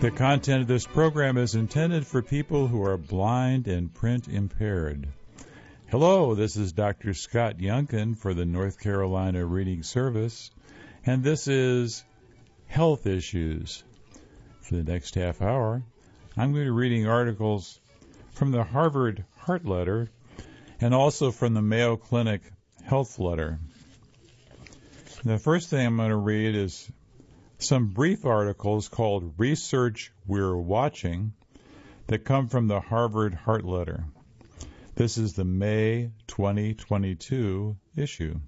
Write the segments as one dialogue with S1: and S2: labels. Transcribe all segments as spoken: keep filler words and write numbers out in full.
S1: The content of this program is intended for people who are blind and print impaired. Hello, this is Doctor Scott Youngkin for the North Carolina Reading Service, and this is Health Issues. For the next half hour, I'm going to be reading articles from the Harvard Heart Letter and also from the Mayo Clinic Health Letter. The first thing I'm going to read is some brief articles called Research We're Watching that come from the Harvard Heart Letter. This is the May twenty twenty-two issue.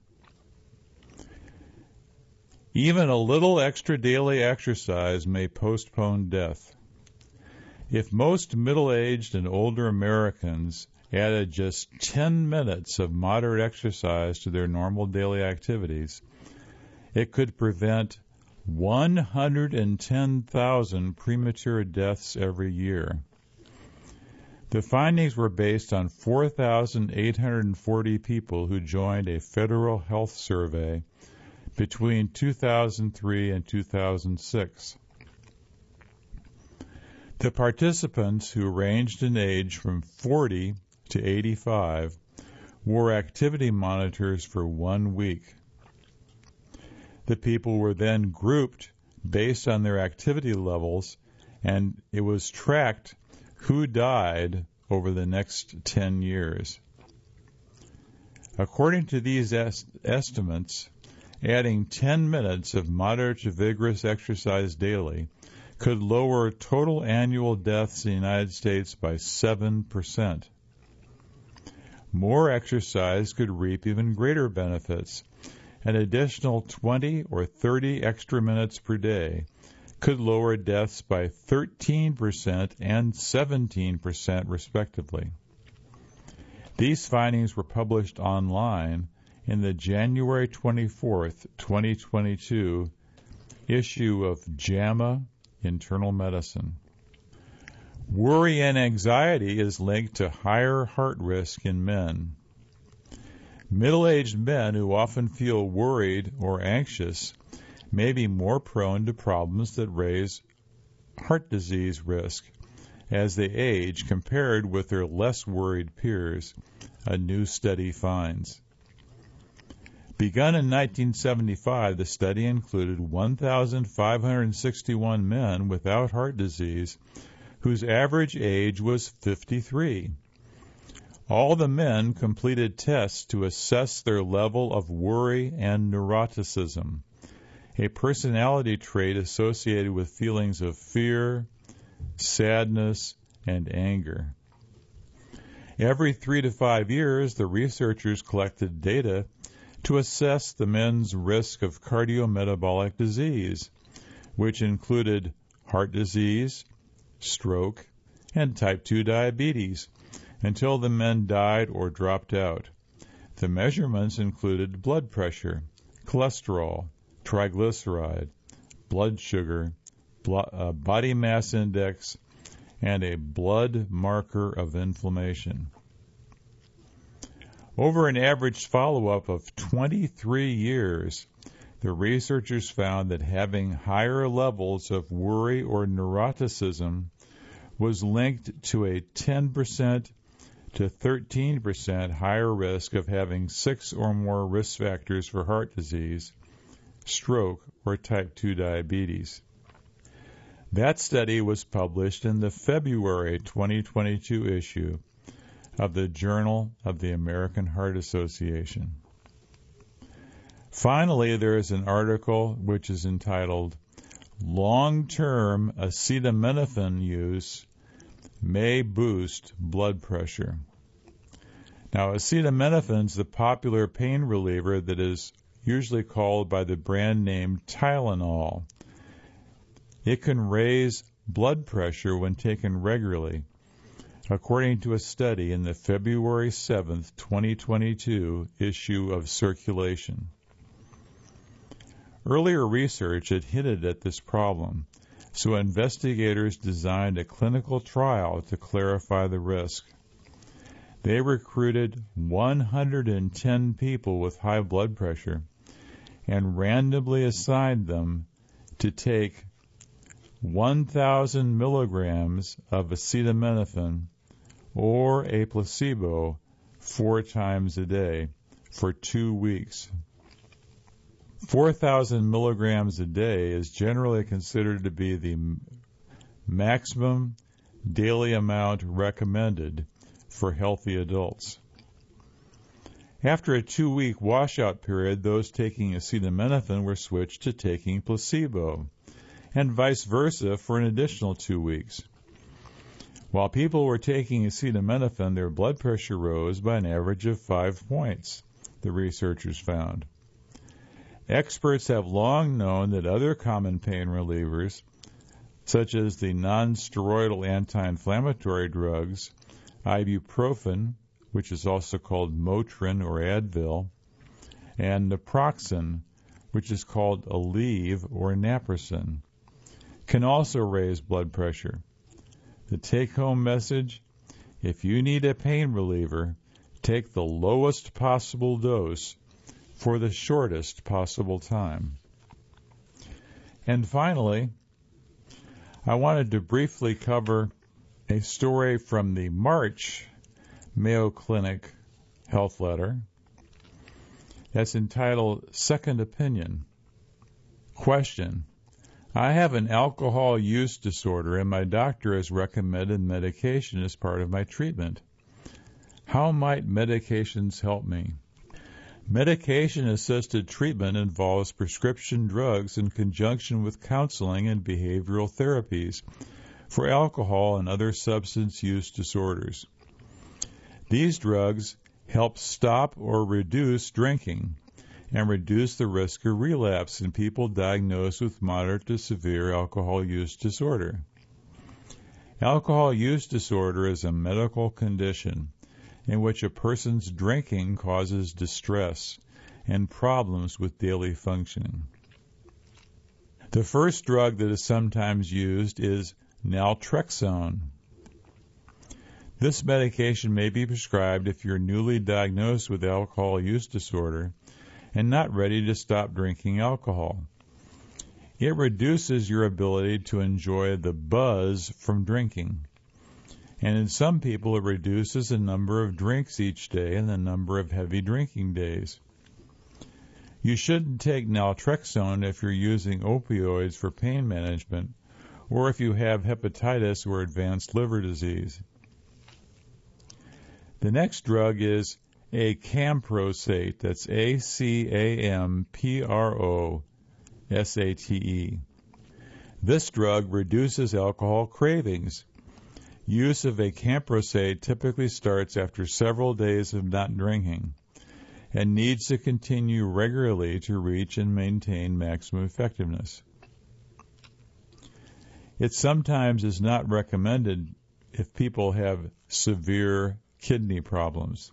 S1: Even a little extra daily exercise may postpone death. If most middle-aged and older Americans added just ten minutes of moderate exercise to their normal daily activities, it could prevent one hundred ten thousand premature deaths every year. The findings were based on four thousand eight hundred forty people who joined a federal health survey between two thousand three and two thousand six. The participants, who ranged in age from forty to eighty-five, wore activity monitors for one week. The people were then grouped based on their activity levels, and it was tracked who died over the next ten years. According to these est- estimates, adding ten minutes of moderate to vigorous exercise daily could lower total annual deaths in the United States by seven percent. More exercise could reap even greater benefits. An additional twenty or thirty extra minutes per day could lower deaths by thirteen percent and seventeen percent respectively. These findings were published online in the January twenty-fourth, twenty twenty-two issue of JAMA Internal Medicine. Worry and anxiety is linked to higher heart risk in men. Middle-aged men who often feel worried or anxious may be more prone to problems that raise heart disease risk as they age compared with their less worried peers, a new study finds. Begun in nineteen seventy-five, the study included one thousand five hundred sixty-one men without heart disease whose average age was fifty-three. All the men completed tests to assess their level of worry and neuroticism, a personality trait associated with feelings of fear, sadness, and anger. Every three to five years, the researchers collected data to assess the men's risk of cardiometabolic disease, which included heart disease, stroke, and type two diabetes, until the men died or dropped out. The measurements included blood pressure, cholesterol, triglyceride, blood sugar, blo- uh, body mass index, and a blood marker of inflammation. Over an average follow-up of twenty-three years, the researchers found that having higher levels of worry or neuroticism was linked to a ten percent to thirteen percent higher risk of having six or more risk factors for heart disease, stroke, or type two diabetes. That study was published in the February twenty twenty-two issue of the Journal of the American Heart Association. Finally, there is an article which is entitled Long-Term Acetaminophen Use May Boost Blood Pressure. Now, acetaminophen is the popular pain reliever that is usually called by the brand name Tylenol. It can raise blood pressure when taken regularly, according to a study in the February seventh, twenty twenty-two issue of Circulation. Earlier research had hinted at this problem, so investigators designed a clinical trial to clarify the risk. They recruited one hundred ten people with high blood pressure and randomly assigned them to take one thousand milligrams of acetaminophen or a placebo four times a day for two weeks. four thousand milligrams a day is generally considered to be the maximum daily amount recommended for healthy adults. After a two-week washout period, those taking acetaminophen were switched to taking placebo, and vice versa for an additional two weeks. While people were taking acetaminophen, their blood pressure rose by an average of five points, the researchers found. Experts have long known that other common pain relievers, such as the non-steroidal anti-inflammatory drugs, ibuprofen, which is also called Motrin or Advil, and naproxen, which is called Aleve or Naprosyn, can also raise blood pressure. The take-home message: if you need a pain reliever, take the lowest possible dose for the shortest possible time. And finally, I wanted to briefly cover a story from the March Mayo Clinic Health Letter that's entitled Second Opinion. Question: I have an alcohol use disorder and my doctor has recommended medication as part of my treatment. How might medications help me? Medication-assisted treatment involves prescription drugs in conjunction with counseling and behavioral therapies for alcohol and other substance use disorders. These drugs help stop or reduce drinking and reduce the risk of relapse in people diagnosed with moderate to severe alcohol use disorder. Alcohol use disorder is a medical condition in which a person's drinking causes distress and problems with daily functioning. The first drug that is sometimes used is naltrexone. This medication may be prescribed if you're newly diagnosed with alcohol use disorder and not ready to stop drinking alcohol. It reduces your ability to enjoy the buzz from drinking. And in some people, it reduces the number of drinks each day and the number of heavy drinking days. You shouldn't take naltrexone if you're using opioids for pain management or if you have hepatitis or advanced liver disease. The next drug is acamprosate. That's A C A M P R O S A T E. This drug reduces alcohol cravings. Use of acamprosate typically starts after several days of not drinking and needs to continue regularly to reach and maintain maximum effectiveness. It sometimes is not recommended if people have severe kidney problems.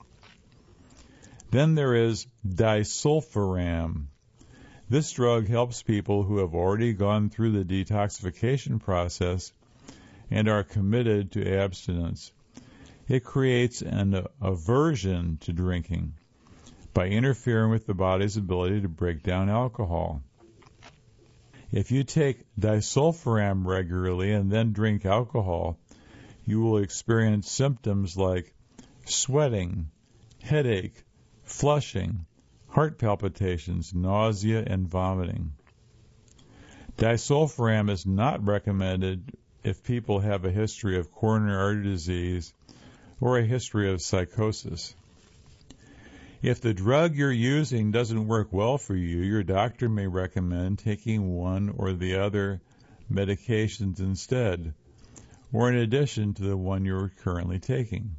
S1: Then there is disulfiram. This drug helps people who have already gone through the detoxification process and are committed to abstinence. It creates an aversion to drinking by interfering with the body's ability to break down alcohol. If you take disulfiram regularly and then drink alcohol, you will experience symptoms like sweating, headache, flushing, heart palpitations, nausea, and vomiting. Disulfiram is not recommended if people have a history of coronary artery disease or a history of psychosis. If the drug you're using doesn't work well for you, your doctor may recommend taking one or the other medications instead, or in addition to the one you're currently taking.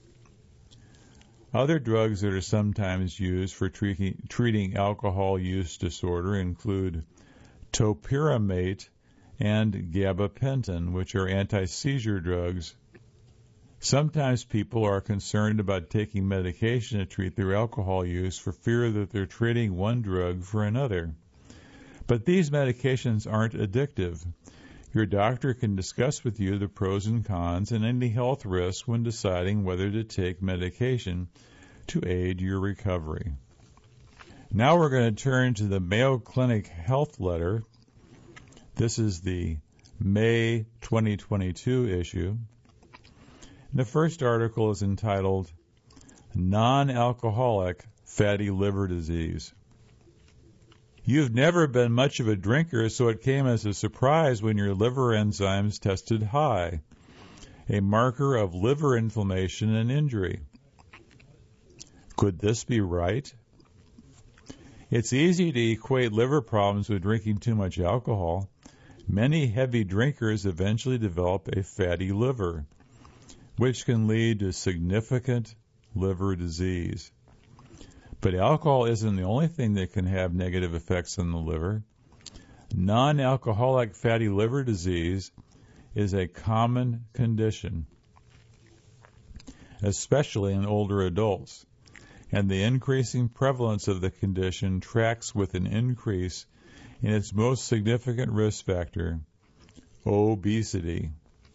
S1: Other drugs that are sometimes used for treating, treating alcohol use disorder include topiramate and gabapentin, which are anti-seizure drugs. Sometimes people are concerned about taking medication to treat their alcohol use for fear that they're trading one drug for another. But these medications aren't addictive. Your doctor can discuss with you the pros and cons and any health risks when deciding whether to take medication to aid your recovery. Now we're going to turn to the Mayo Clinic Health Letter. This is the May twenty twenty-two issue. The first article is entitled Non-Alcoholic Fatty Liver Disease. You've never been much of a drinker, so it came as a surprise when your liver enzymes tested high, a marker of liver inflammation and injury. Could this be right? It's easy to equate liver problems with drinking too much alcohol. Many heavy drinkers eventually develop a fatty liver, which can lead to significant liver disease. But alcohol isn't the only thing that can have negative effects on the liver. Non-alcoholic fatty liver disease is a common condition, especially in older adults, and the increasing prevalence of the condition tracks with an increase in its most significant risk factor, obesity.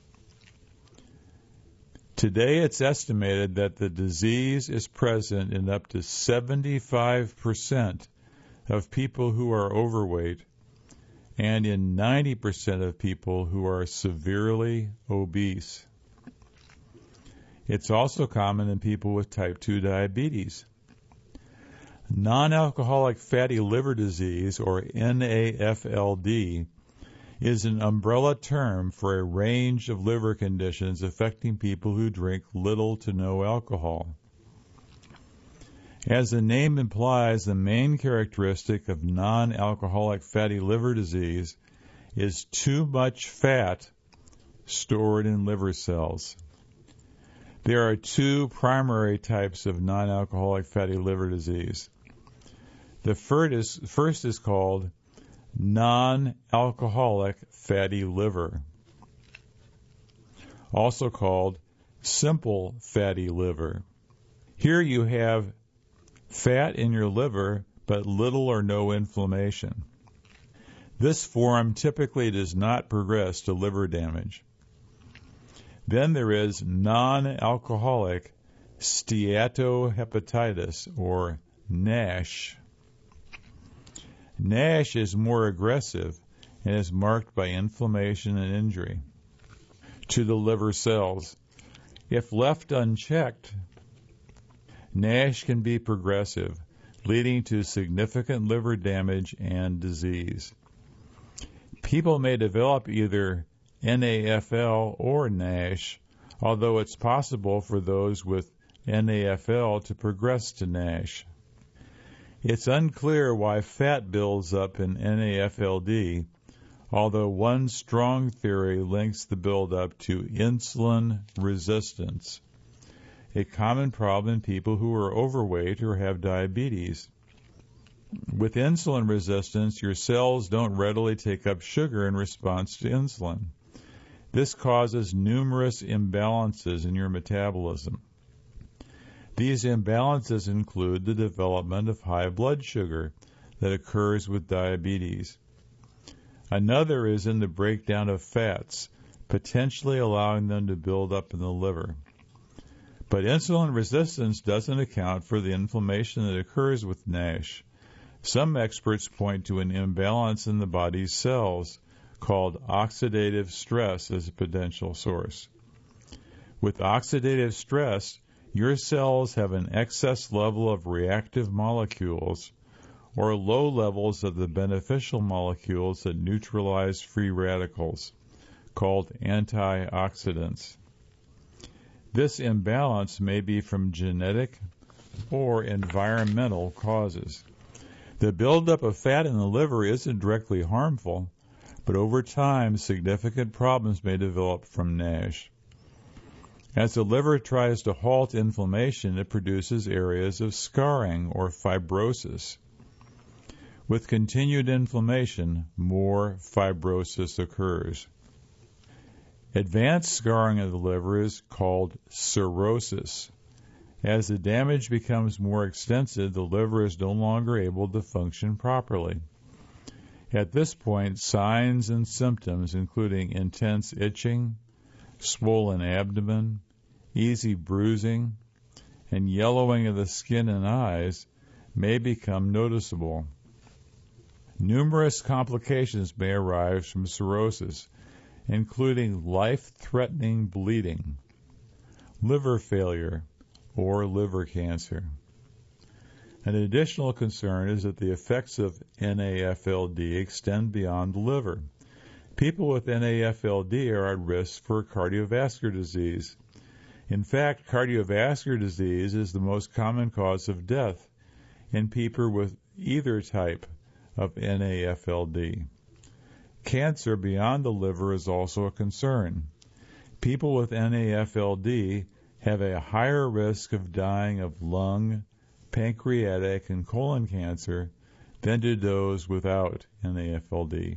S1: Today, it's estimated that the disease is present in up to seventy-five percent of people who are overweight and in ninety percent of people who are severely obese. It's also common in people with type two diabetes. Non-alcoholic fatty liver disease, or N A F L D, is an umbrella term for a range of liver conditions affecting people who drink little to no alcohol. As the name implies, the main characteristic of non-alcoholic fatty liver disease is too much fat stored in liver cells. There are two primary types of non-alcoholic fatty liver disease. The first is, first is called non-alcoholic fatty liver, also called simple fatty liver. Here you have fat in your liver, but little or no inflammation. This form typically does not progress to liver damage. Then there is non-alcoholic steatohepatitis, or NASH. NASH is more aggressive and is marked by inflammation and injury to the liver cells. If left unchecked, NASH can be progressive, leading to significant liver damage and disease. People may develop either N A F L or NASH, although it's possible for those with N A F L to progress to NASH. It's unclear why fat builds up in N A F L D, although one strong theory links the buildup to insulin resistance, a common problem in people who are overweight or have diabetes. With insulin resistance, your cells don't readily take up sugar in response to insulin. This causes numerous imbalances in your metabolism. These imbalances include the development of high blood sugar that occurs with diabetes. Another is in the breakdown of fats, potentially allowing them to build up in the liver. But insulin resistance doesn't account for the inflammation that occurs with NASH. Some experts point to an imbalance in the body's cells called oxidative stress as a potential source. With oxidative stress, your cells have an excess level of reactive molecules or low levels of the beneficial molecules that neutralize free radicals, called antioxidants. This imbalance may be from genetic or environmental causes. The buildup of fat in the liver isn't directly harmful, but over time, significant problems may develop from NASH. As the liver tries to halt inflammation, it produces areas of scarring or fibrosis. With continued inflammation, more fibrosis occurs. Advanced scarring of the liver is called cirrhosis. As the damage becomes more extensive, the liver is no longer able to function properly. At this point, signs and symptoms, including intense itching, swollen abdomen, easy bruising, and yellowing of the skin and eyes, may become noticeable. Numerous complications may arise from cirrhosis, including life-threatening bleeding, liver failure, or liver cancer. An additional concern is that the effects of N A F L D extend beyond the liver. People with N A F L D are at risk for cardiovascular disease. In fact, cardiovascular disease is the most common cause of death in people with either type of N A F L D. Cancer beyond the liver is also a concern. People with N A F L D have a higher risk of dying of lung, pancreatic, and colon cancer than do those without N A F L D.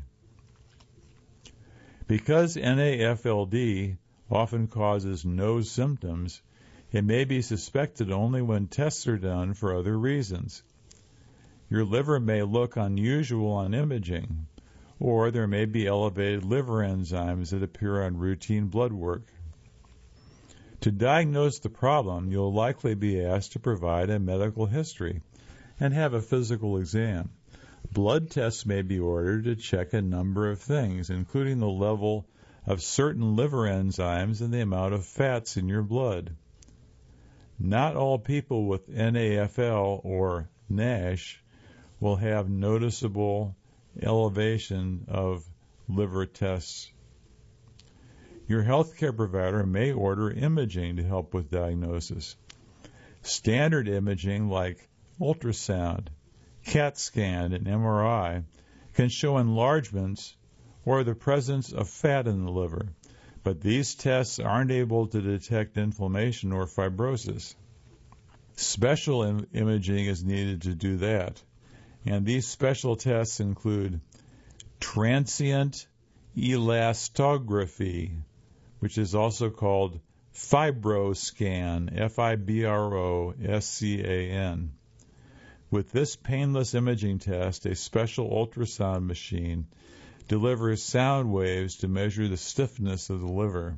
S1: Because N A F L D often causes no symptoms, it may be suspected only when tests are done for other reasons. Your liver may look unusual on imaging, or there may be elevated liver enzymes that appear on routine blood work. To diagnose the problem, you'll likely be asked to provide a medical history and have a physical exam. Blood tests may be ordered to check a number of things, including the level of certain liver enzymes and the amount of fats in your blood. Not all people with N A F L or NASH will have noticeable elevation of liver tests. Your healthcare provider may order imaging to help with diagnosis. Standard imaging like ultrasound, CAT scan, and M R I can show enlargements or the presence of fat in the liver, but these tests aren't able to detect inflammation or fibrosis. Special im- imaging is needed to do that, and these special tests include transient elastography, which is also called FibroScan, F I B R O S C A N. With this painless imaging test, a special ultrasound machine delivers sound waves to measure the stiffness of the liver.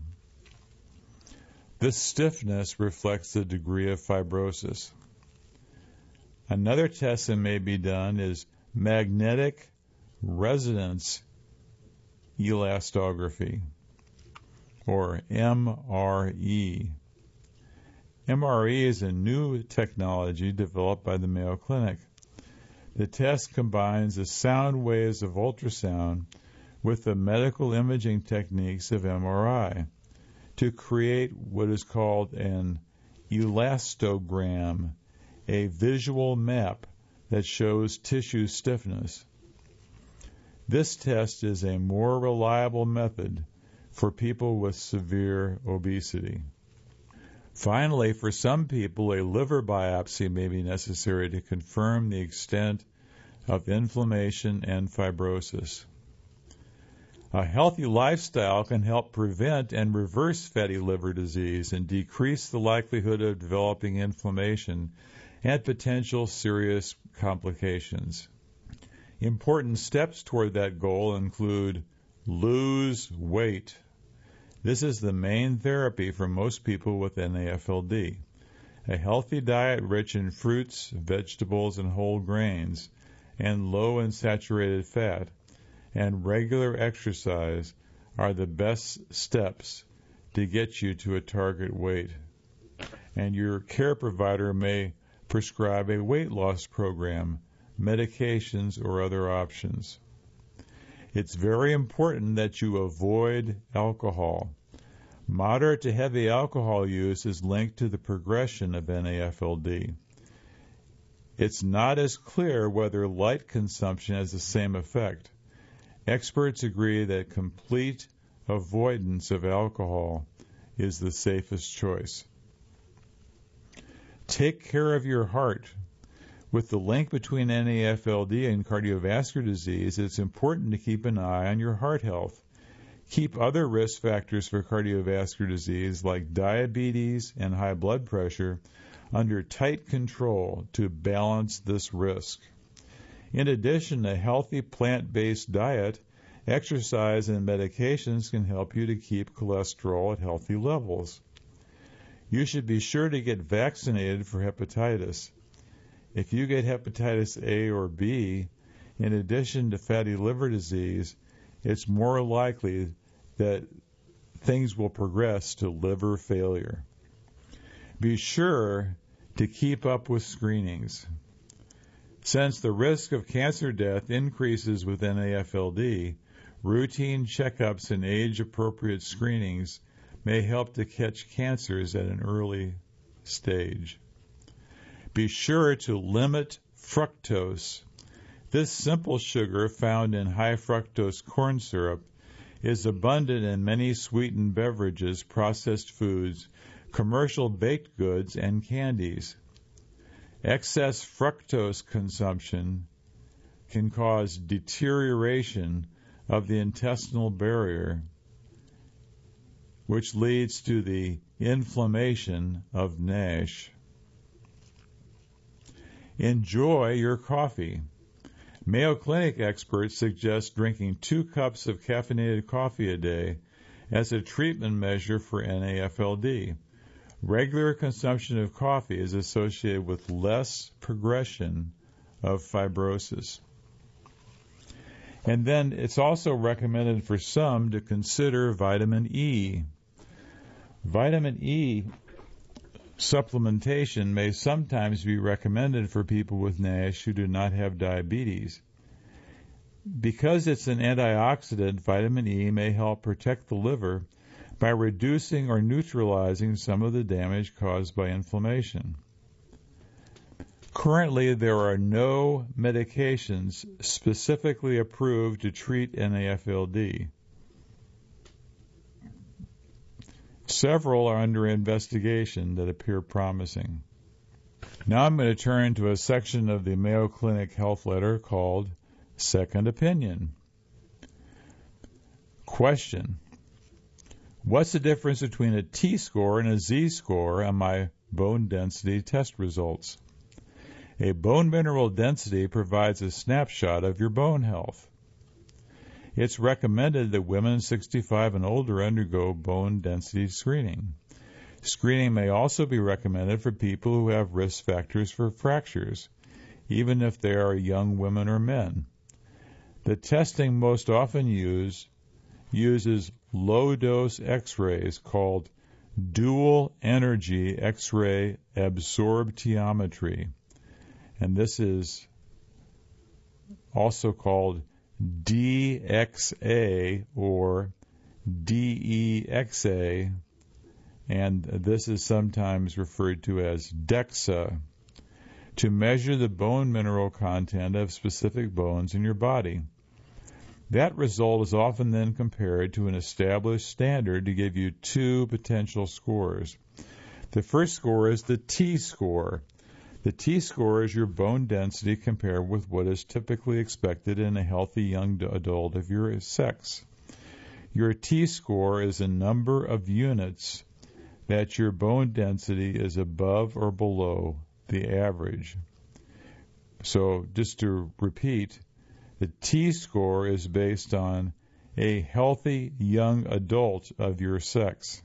S1: This stiffness reflects the degree of fibrosis. Another test that may be done is magnetic resonance elastography, or M R E. M R E is a new technology developed by the Mayo Clinic. The test combines the sound waves of ultrasound with the medical imaging techniques of M R I to create what is called an elastogram, a visual map that shows tissue stiffness. This test is a more reliable method for people with severe obesity. Finally, for some people, a liver biopsy may be necessary to confirm the extent of inflammation and fibrosis. A healthy lifestyle can help prevent and reverse fatty liver disease and decrease the likelihood of developing inflammation and potential serious complications. Important steps toward that goal include lose weight. This is the main therapy for most people with N A F L D. A healthy diet rich in fruits, vegetables, and whole grains, and low in saturated fat, and regular exercise are the best steps to get you to a target weight. And your care provider may prescribe a weight loss program, medications, or other options. It's very important that you avoid alcohol. Moderate to heavy alcohol use is linked to the progression of N A F L D. It's not as clear whether light consumption has the same effect. Experts agree that complete avoidance of alcohol is the safest choice. Take care of your heart. With the link between N A F L D and cardiovascular disease, it's important to keep an eye on your heart health. Keep other risk factors for cardiovascular disease like diabetes and high blood pressure under tight control to balance this risk. In addition, a healthy plant-based diet, exercise, and medications can help you to keep cholesterol at healthy levels. You should be sure to get vaccinated for hepatitis. If you get hepatitis A or B, in addition to fatty liver disease, it's more likely that things will progress to liver failure. Be sure to keep up with screenings. Since the risk of cancer death increases with N A F L D, routine checkups and age-appropriate screenings may help to catch cancers at an early stage. Be sure to limit fructose. This simple sugar found in high fructose corn syrup is abundant in many sweetened beverages, processed foods, commercial baked goods, and candies. Excess fructose consumption can cause deterioration of the intestinal barrier, which leads to the inflammation of NASH. Enjoy your coffee. Mayo Clinic experts suggest drinking two cups of caffeinated coffee a day as a treatment measure for N A F L D. Regular consumption of coffee is associated with less progression of fibrosis. And then it's also recommended for some to consider vitamin E. Vitamin E supplementation may sometimes be recommended for people with NASH who do not have diabetes. Because it's an antioxidant, vitamin E may help protect the liver by reducing or neutralizing some of the damage caused by inflammation. Currently, there are no medications specifically approved to treat N A F L D. Several are under investigation that appear promising. Now I'm going to turn to a section of the Mayo Clinic Health Letter called Second Opinion. Question: what's the difference between a T-score and a Z-score on my bone density test results? A bone mineral density provides a snapshot of your bone health. It's recommended that women sixty-five and older undergo bone density screening. Screening may also be recommended for people who have risk factors for fractures, even if they are young women or men. The testing most often used uses low-dose X-rays called dual energy X-ray absorptiometry, and this is also called D X A or D E X A, and this is sometimes referred to as DEXA, to measure the bone mineral content of specific bones in your body. That result is often then compared to an established standard to give you two potential scores. The first score is the T-score. The T-score is your bone density compared with what is typically expected in a healthy young adult of your sex. Your T-score is a number of units that your bone density is above or below the average. So just to repeat, the T-score is based on a healthy young adult of your sex.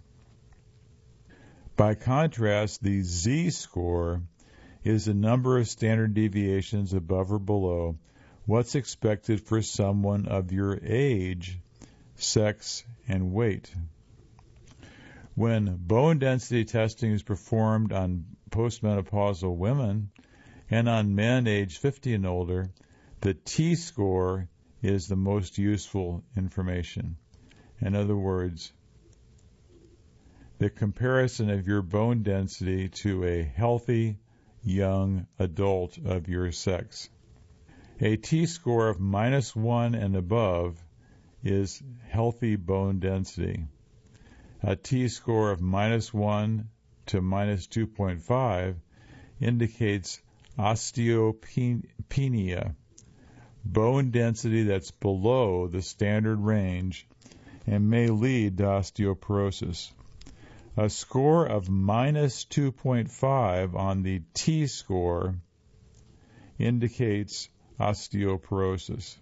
S1: By contrast, the Z-score is the number of standard deviations above or below what's expected for someone of your age, sex, and weight. When bone density testing is performed on postmenopausal women and on men aged fifty and older, the T-score is the most useful information. In other words, the comparison of your bone density to a healthy young adult of your sex. A T-score of minus one and above is healthy bone density. A T-score of minus one to minus two point five indicates osteopenia, bone density that's below the standard range and may lead to osteoporosis. A score of minus two point five on the T-score indicates osteoporosis.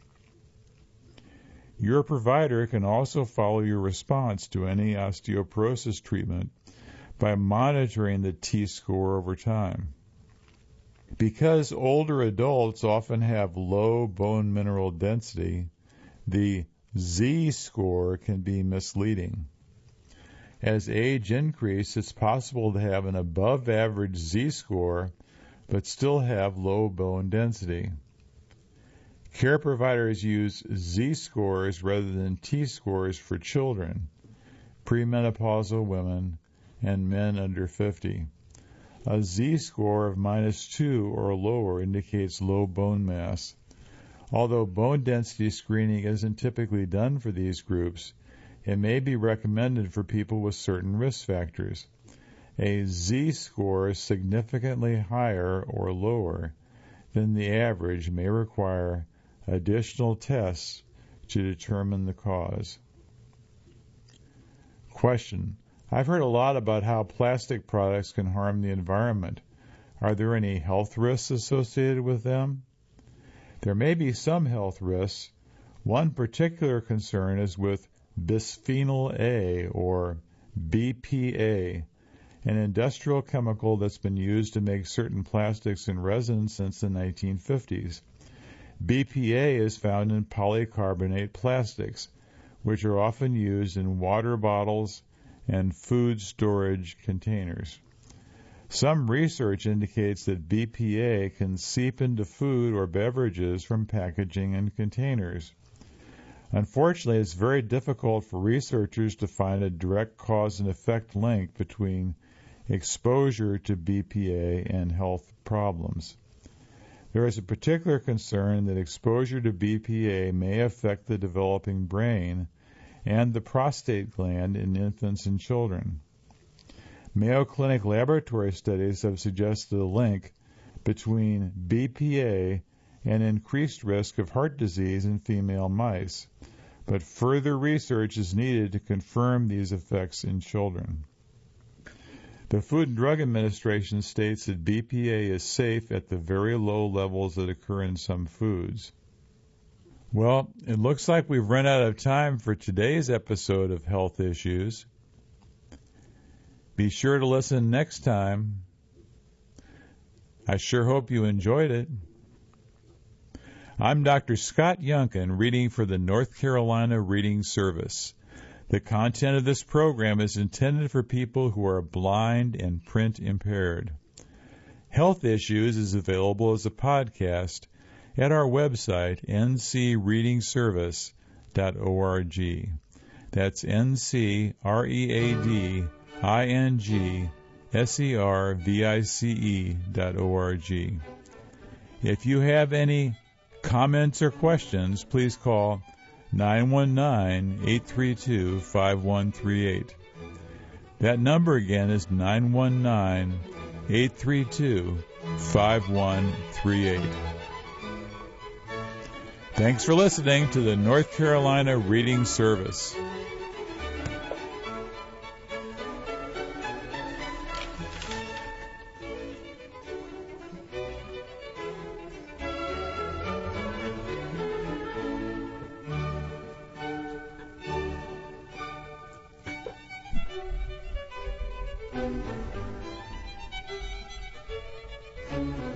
S1: Your provider can also follow your response to any osteoporosis treatment by monitoring the T-score over time. Because older adults often have low bone mineral density, the Z-score can be misleading. As age increases, it's possible to have an above-average Z-score but still have low bone density. Care providers use Z-scores rather than T-scores for children, premenopausal women, and men under fifty. A Z-score of minus two or lower indicates low bone mass. Although bone density screening isn't typically done for these groups, it may be recommended for people with certain risk factors. A Z-score significantly higher or lower than the average may require additional tests to determine the cause. Question: I've heard a lot about how plastic products can harm the environment. Are there any health risks associated with them? There may be some health risks. One particular concern is with bisphenol A, or B P A, an industrial chemical that's been used to make certain plastics and resins since the nineteen fifties. B P A is found in polycarbonate plastics, which are often used in water bottles and food storage containers. Some research indicates that B P A can seep into food or beverages from packaging and containers. Unfortunately, it's very difficult for researchers to find a direct cause and effect link between exposure to B P A and health problems. There is a particular concern that exposure to B P A may affect the developing brain and the prostate gland in infants and children. Mayo Clinic laboratory studies have suggested a link between B P A and increased risk of heart disease in female mice, but further research is needed to confirm these effects in children. The Food and Drug Administration states that B P A is safe at the very low levels that occur in some foods. Well, it looks like we've run out of time for today's episode of Health Issues. Be sure to listen next time. I sure hope you enjoyed it. I'm Doctor Scott Yunkin, reading for the North Carolina Reading Service. The content of this program is intended for people who are blind and print impaired. Health Issues is available as a podcast at our website, n c reading service dot org. That's N C R E A D I N G S E R V I C E dot O R G. If you have any comments or questions, please call nine one nine, eight three two, five one three eight. That number again is nine one nine, eight three two, five one three eight. Thanks for listening to the North Carolina Reading Service.
S2: Thank you.